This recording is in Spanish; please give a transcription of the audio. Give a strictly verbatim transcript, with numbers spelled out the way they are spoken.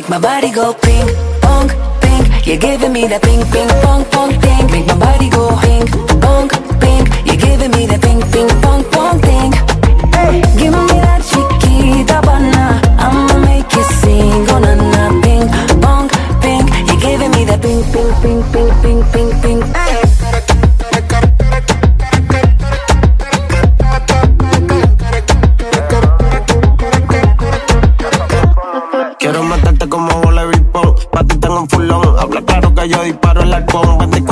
Make my body go ping, pong, ping. You're giving me that ping, ping, pong, pong, thing. Make my body go ping, pong, ping. You're giving me that ping, ping, pong, pong, thing. Hey, give me that chiquita banana. I'ma make you sing, oh na na. Ping, pong, ping. You're giving me that ping, ping, ping, ping, ping, ping, ping. Hey. Quiero matarte como bola de ping-pong. Pa' ti tengo un fulón. Habla claro que yo disparo el halcón. Vente